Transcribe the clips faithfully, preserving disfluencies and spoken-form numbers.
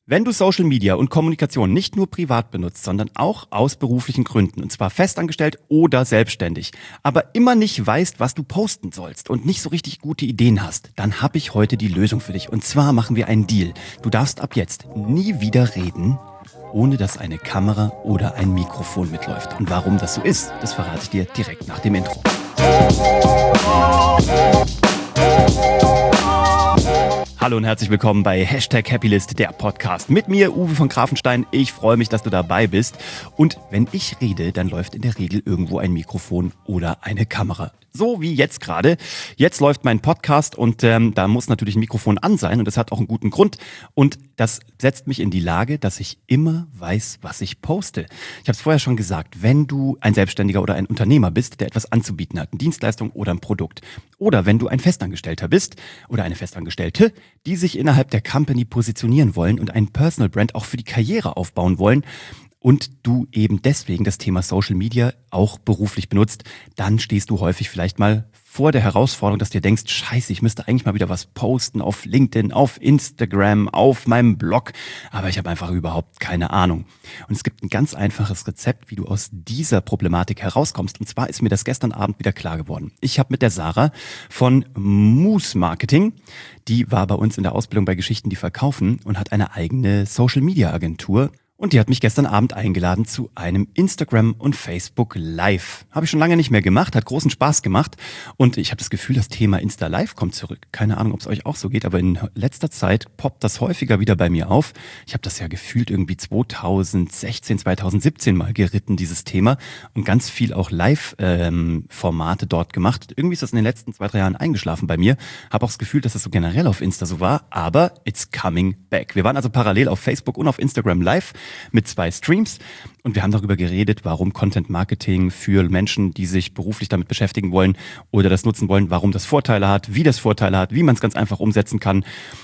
Wenn du Social Media und Kommunikation nicht nur privat benutzt, sondern auch aus beruflichen Gründen, und zwar festangestellt oder selbstständig, aber immer nicht weißt, was du posten sollst und nicht so richtig gute Ideen hast, dann habe ich heute die Lösung für dich. Und zwar machen wir einen Deal. Du darfst ab jetzt nie wieder reden, ohne dass eine Kamera oder ein Mikrofon mitläuft. Und warum das so ist, das verrate ich dir direkt nach dem Intro. Hallo und herzlich willkommen bei Hashtag Happylist, der Podcast. Mit mir, Uwe von Grafenstein. Ich freue mich, dass du dabei bist. Und wenn ich rede, dann läuft in der Regel irgendwo ein Mikrofon oder eine Kamera. So wie jetzt gerade. Jetzt läuft mein Podcast und ähm, da muss natürlich ein Mikrofon an sein und das hat auch einen guten Grund. Und das setzt mich in die Lage, dass ich immer weiß, was ich poste. Ich habe es vorher schon gesagt, wenn du ein Selbstständiger oder ein Unternehmer bist, der etwas anzubieten hat, eine Dienstleistung oder ein Produkt, oder wenn du ein Festangestellter bist oder eine Festangestellte, die sich innerhalb der Company positionieren wollen und einen Personal Brand auch für die Karriere aufbauen wollen, und du eben deswegen das Thema Social Media auch beruflich benutzt, dann stehst du häufig vielleicht mal vor der Herausforderung, dass du dir denkst, scheiße, ich müsste eigentlich mal wieder was posten auf LinkedIn, auf Instagram, auf meinem Blog, aber ich habe einfach überhaupt keine Ahnung. Und es gibt ein ganz einfaches Rezept, wie du aus dieser Problematik herauskommst. Und zwar ist mir das gestern Abend wieder klar geworden. Ich habe mit der Sarah von Moose Marketing, die war bei uns in der Ausbildung bei Geschichten, die verkaufen und hat eine eigene Social Media Agentur. Und die hat mich gestern Abend eingeladen zu einem Instagram und Facebook Live. Habe ich schon lange nicht mehr gemacht, hat großen Spaß gemacht. Und ich habe das Gefühl, das Thema Insta Live kommt zurück. Keine Ahnung, ob es euch auch so geht, aber in letzter Zeit poppt das häufiger wieder bei mir auf. Ich habe das ja gefühlt irgendwie zweitausendsechzehn, zweitausendsiebzehn mal geritten, dieses Thema. Und ganz viel auch Live-Formate dort gemacht. Irgendwie ist das in den letzten zwei, drei Jahren eingeschlafen bei mir. Habe auch das Gefühl, dass das so generell auf Insta so war. Aber it's coming back. Wir waren also parallel auf Facebook und auf Instagram Live mit zwei Streams und wir haben darüber geredet, warum Content Marketing für Menschen, die sich beruflich damit beschäftigen wollen oder das nutzen wollen, warum das Vorteile hat, wie das Vorteile hat, wie man es ganz einfach umsetzen kann,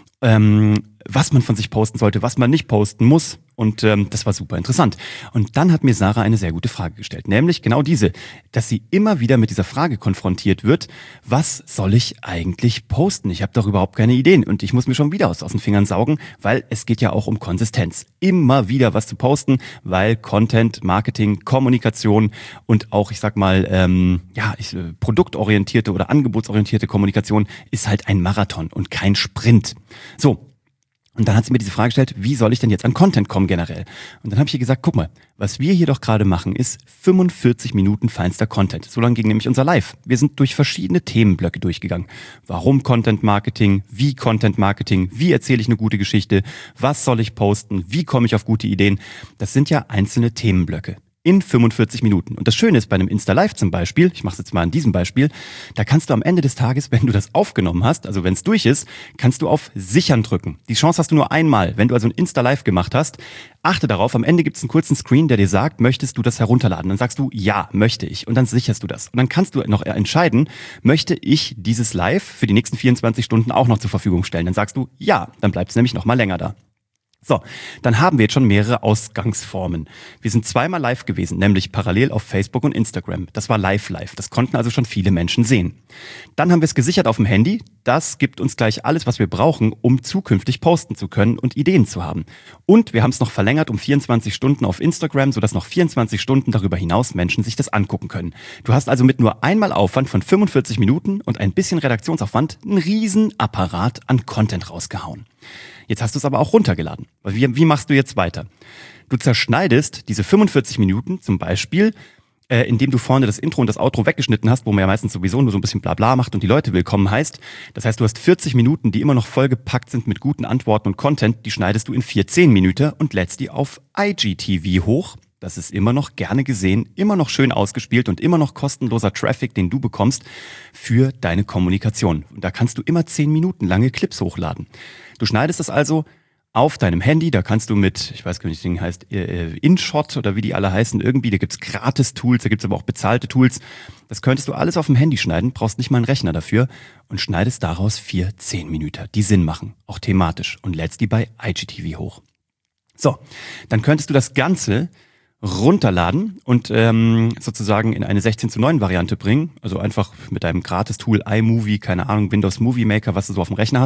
ähm, was man von sich posten sollte, was man nicht posten muss. Und ähm, das war super interessant. Und dann hat mir Sarah eine sehr gute Frage gestellt, nämlich genau diese, dass sie immer wieder mit dieser Frage konfrontiert wird, was soll ich eigentlich posten? Ich habe doch überhaupt keine Ideen und ich muss mir schon wieder aus, aus den Fingern saugen, weil es geht ja auch um Konsistenz. Immer wieder was zu posten, weil Content, Marketing, Kommunikation und auch, ich sag mal, ähm, ja, ich, äh, produktorientierte oder angebotsorientierte Kommunikation ist halt ein Marathon und kein Sprint. So. Und dann hat sie mir diese Frage gestellt, wie soll ich denn jetzt an Content kommen generell? Und dann habe ich ihr gesagt, guck mal, was wir hier doch gerade machen, ist fünfundvierzig Minuten feinster Content. So lange ging nämlich unser Live. Wir sind durch verschiedene Themenblöcke durchgegangen. Warum Content Marketing? Wie Content Marketing? Wie erzähle ich eine gute Geschichte? Was soll ich posten? Wie komme ich auf gute Ideen? Das sind ja einzelne Themenblöcke. In fünfundvierzig Minuten. Und das Schöne ist bei einem Insta Live zum Beispiel, ich mache es jetzt mal an diesem Beispiel, da kannst du am Ende des Tages, wenn du das aufgenommen hast, also wenn es durch ist, kannst du auf Sichern drücken. Die Chance hast du nur einmal. Wenn du also ein Insta Live gemacht hast, achte darauf, am Ende gibt es einen kurzen Screen, der dir sagt, möchtest du das herunterladen? Dann sagst du, ja, möchte ich. Und dann sicherst du das. Und dann kannst du noch entscheiden, möchte ich dieses Live für die nächsten vierundzwanzig Stunden auch noch zur Verfügung stellen? Dann sagst du, ja, dann bleibt es nämlich noch mal länger da. So, dann haben wir jetzt schon mehrere Ausgangsformen. Wir sind zweimal live gewesen, nämlich parallel auf Facebook und Instagram. Das war live-live. Das konnten also schon viele Menschen sehen. Dann haben wir es gesichert auf dem Handy. Das gibt uns gleich alles, was wir brauchen, um zukünftig posten zu können und Ideen zu haben. Und wir haben es noch verlängert um vierundzwanzig Stunden auf Instagram, sodass noch vierundzwanzig Stunden darüber hinaus Menschen sich das angucken können. Du hast also mit nur einmal Aufwand von fünfundvierzig Minuten und ein bisschen Redaktionsaufwand einen riesen Apparat an Content rausgehauen. Jetzt hast du es aber auch runtergeladen. Wie, wie machst du jetzt weiter? Du zerschneidest diese fünfundvierzig Minuten zum Beispiel, äh, indem du vorne das Intro und das Outro weggeschnitten hast, wo man ja meistens sowieso nur so ein bisschen Blabla macht und die Leute willkommen heißt. Das heißt, du hast vierzig Minuten, die immer noch vollgepackt sind mit guten Antworten und Content, die schneidest du in vier zehn Minuten und lädst die auf I G T V hoch. Das ist immer noch gerne gesehen, immer noch schön ausgespielt und immer noch kostenloser Traffic, den du bekommst für deine Kommunikation. Und da kannst du immer zehn Minuten lange Clips hochladen. Du schneidest das also auf deinem Handy, da kannst du mit, ich weiß gar nicht, wie das Ding heißt, InShot oder wie die alle heißen, irgendwie, da gibt's Gratis-Tools, da gibt's aber auch bezahlte Tools. Das könntest du alles auf dem Handy schneiden, brauchst nicht mal einen Rechner dafür und schneidest daraus vier zehn Minuten, die Sinn machen, auch thematisch und lädst die bei I G T V hoch. So, dann könntest du das Ganze runterladen und ähm, sozusagen in eine sechzehn zu neun Variante bringen, also einfach mit deinem Gratis-Tool iMovie, keine Ahnung, Windows Movie Maker, was du so auf dem Rechner hast,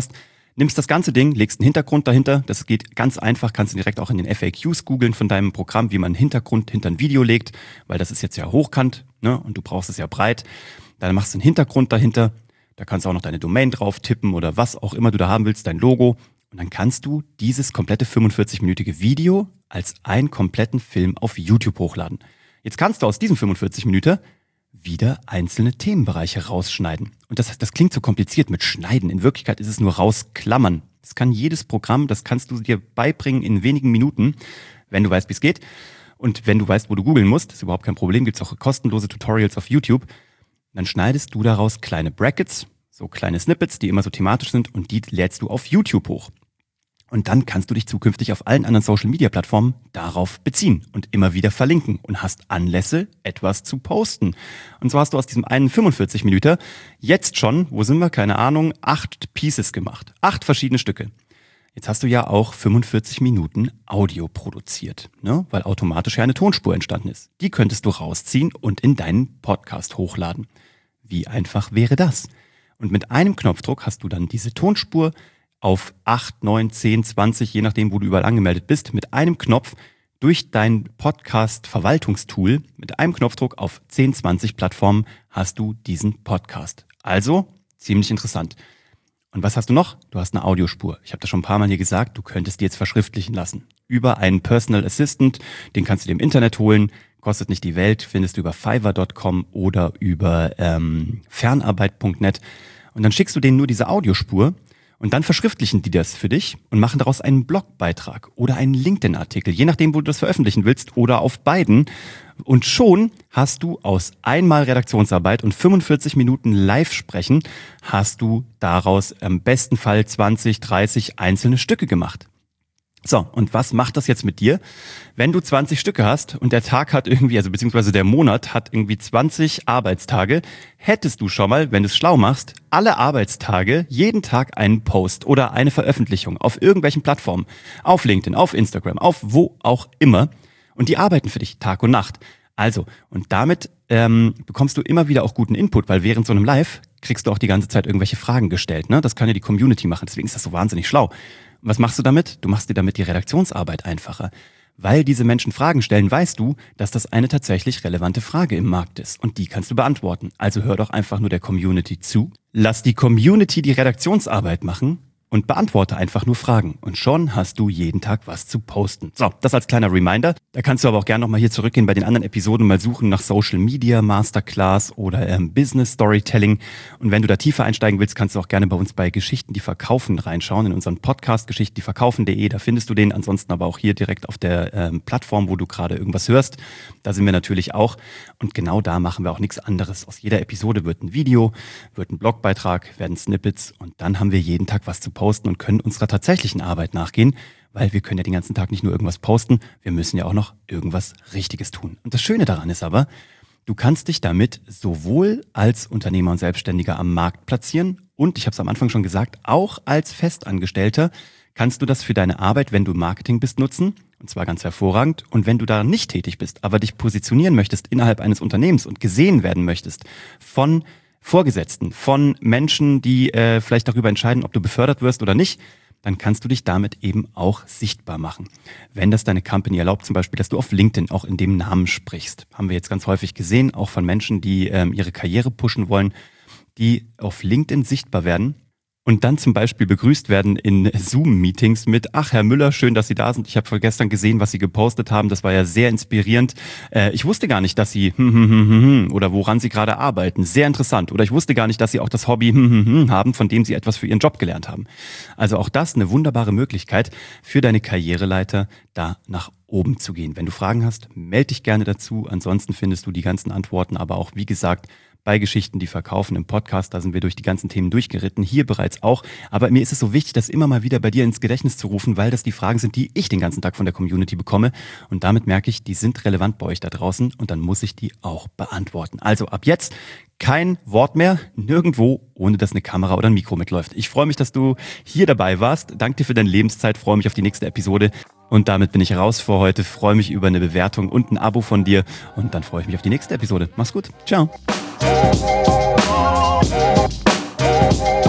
Nimmst das ganze Ding, legst einen Hintergrund dahinter. Das geht ganz einfach, kannst du direkt auch in den F A Qs googeln von deinem Programm, wie man einen Hintergrund hinter ein Video legt, weil das ist jetzt ja hochkant, ne? Und du brauchst es ja breit. Dann machst du einen Hintergrund dahinter. Da kannst du auch noch deine Domain drauf tippen oder was auch immer du da haben willst, dein Logo. Und dann kannst du dieses komplette fünfundvierzig-minütige Video als einen kompletten Film auf YouTube hochladen. Jetzt kannst du aus diesem fünfundvierzig Minuten wieder einzelne Themenbereiche rausschneiden. Und das, das klingt so kompliziert mit Schneiden. In Wirklichkeit ist es nur rausklammern. Das kann jedes Programm, das kannst du dir beibringen in wenigen Minuten, wenn du weißt, wie es geht. Und wenn du weißt, wo du googeln musst, ist überhaupt kein Problem, gibt es auch kostenlose Tutorials auf YouTube. Dann schneidest du daraus kleine Brackets, so kleine Snippets, die immer so thematisch sind, und die lädst du auf YouTube hoch. Und dann kannst du dich zukünftig auf allen anderen Social-Media-Plattformen darauf beziehen und immer wieder verlinken und hast Anlässe, etwas zu posten. Und so hast du aus diesem einen fünfundvierzig Minuten jetzt schon, wo sind wir, keine Ahnung, acht Pieces gemacht. Acht verschiedene Stücke. Jetzt hast du ja auch fünfundvierzig Minuten Audio produziert, ne? Weil automatisch ja eine Tonspur entstanden ist. Die könntest du rausziehen und in deinen Podcast hochladen. Wie einfach wäre das? Und mit einem Knopfdruck hast du dann diese Tonspur auf acht, neun, zehn, zwanzig, je nachdem, wo du überall angemeldet bist, mit einem Knopf durch dein Podcast-Verwaltungstool, mit einem Knopfdruck auf zehn, zwanzig Plattformen hast du diesen Podcast. Also ziemlich interessant. Und was hast du noch? Du hast eine Audiospur. Ich habe das schon ein paar Mal hier gesagt, du könntest die jetzt verschriftlichen lassen. Über einen Personal Assistant, den kannst du dir im Internet holen, kostet nicht die Welt, findest du über Fiverr Punkt com oder über ähm, Fernarbeit Punkt net. Und dann schickst du denen nur diese Audiospur. Und dann verschriftlichen die das für dich und machen daraus einen Blogbeitrag oder einen LinkedIn-Artikel, je nachdem, wo du das veröffentlichen willst oder auf beiden. Und schon hast du aus einmal Redaktionsarbeit und fünfundvierzig Minuten Live-Sprechen, hast du daraus im besten Fall zwanzig, dreißig einzelne Stücke gemacht. So, und was macht das jetzt mit dir? Wenn du zwanzig Stücke hast und der Tag hat irgendwie, also beziehungsweise der Monat hat irgendwie zwanzig Arbeitstage, hättest du schon mal, wenn du es schlau machst, alle Arbeitstage jeden Tag einen Post oder eine Veröffentlichung auf irgendwelchen Plattformen, auf LinkedIn, auf Instagram, auf wo auch immer, und die arbeiten für dich Tag und Nacht. Also, und damit ähm, bekommst du immer wieder auch guten Input, weil während so einem Live kriegst du auch die ganze Zeit irgendwelche Fragen gestellt, ne? Das kann ja die Community machen, deswegen ist das so wahnsinnig schlau. Was machst du damit? Du machst dir damit die Redaktionsarbeit einfacher. Weil diese Menschen Fragen stellen, weißt du, dass das eine tatsächlich relevante Frage im Markt ist. Und die kannst du beantworten. Also hör doch einfach nur der Community zu. Lass die Community die Redaktionsarbeit machen und beantworte einfach nur Fragen. Und schon hast du jeden Tag was zu posten. So, das als kleiner Reminder. Da kannst du aber auch gerne nochmal hier zurückgehen bei den anderen Episoden und mal suchen nach Social Media Masterclass oder ähm, Business Storytelling. Und wenn du da tiefer einsteigen willst, kannst du auch gerne bei uns bei Geschichten, die verkaufen, reinschauen. In unseren Podcast geschichten die verkaufen punkt de. Da findest du den. Ansonsten aber auch hier direkt auf der ähm, Plattform, wo du gerade irgendwas hörst. Da sind wir natürlich auch. Und genau da machen wir auch nichts anderes. Aus jeder Episode wird ein Video, wird ein Blogbeitrag, werden Snippets und dann haben wir jeden Tag was zu posten und können unserer tatsächlichen Arbeit nachgehen, weil wir können ja den ganzen Tag nicht nur irgendwas posten, wir müssen ja auch noch irgendwas Richtiges tun. Und das Schöne daran ist aber, du kannst dich damit sowohl als Unternehmer und Selbstständiger am Markt platzieren und, ich habe es am Anfang schon gesagt, auch als Festangestellter kannst du das für deine Arbeit, wenn du im Marketing bist, nutzen. Und zwar ganz hervorragend. Und wenn du da nicht tätig bist, aber dich positionieren möchtest innerhalb eines Unternehmens und gesehen werden möchtest von Vorgesetzten, von Menschen, die äh, vielleicht darüber entscheiden, ob du befördert wirst oder nicht, dann kannst du dich damit eben auch sichtbar machen. Wenn das deine Company erlaubt, zum Beispiel, dass du auf LinkedIn auch in dem Namen sprichst. Haben wir jetzt ganz häufig gesehen, auch von Menschen, die ähm, ihre Karriere pushen wollen, die auf LinkedIn sichtbar werden und dann zum Beispiel begrüßt werden in Zoom-Meetings mit: Ach, Herr Müller, schön, dass Sie da sind. Ich habe gestern gesehen, was Sie gepostet haben. Das war ja sehr inspirierend. Äh, ich wusste gar nicht, dass Sie hm, hm, hm, hm, oder woran Sie gerade arbeiten. Sehr interessant. Oder ich wusste gar nicht, dass Sie auch das Hobby hm, hm, hm, haben, von dem Sie etwas für Ihren Job gelernt haben. Also auch das eine wunderbare Möglichkeit für deine Karriereleiter, da nach oben zu gehen. Wenn du Fragen hast, melde dich gerne dazu. Ansonsten findest du die ganzen Antworten, aber auch, wie gesagt, bei Geschichten, die verkaufen im Podcast, da sind wir durch die ganzen Themen durchgeritten, hier bereits auch. Aber mir ist es so wichtig, das immer mal wieder bei dir ins Gedächtnis zu rufen, weil das die Fragen sind, die ich den ganzen Tag von der Community bekomme. Und damit merke ich, die sind relevant bei euch da draußen und dann muss ich die auch beantworten. Also ab jetzt kein Wort mehr, nirgendwo, ohne dass eine Kamera oder ein Mikro mitläuft. Ich freue mich, dass du hier dabei warst. Danke dir für deine Lebenszeit, freue mich auf die nächste Episode. Und damit bin ich raus für heute, freue mich über eine Bewertung und ein Abo von dir. Und dann freue ich mich auf die nächste Episode. Mach's gut. Ciao. Thank you.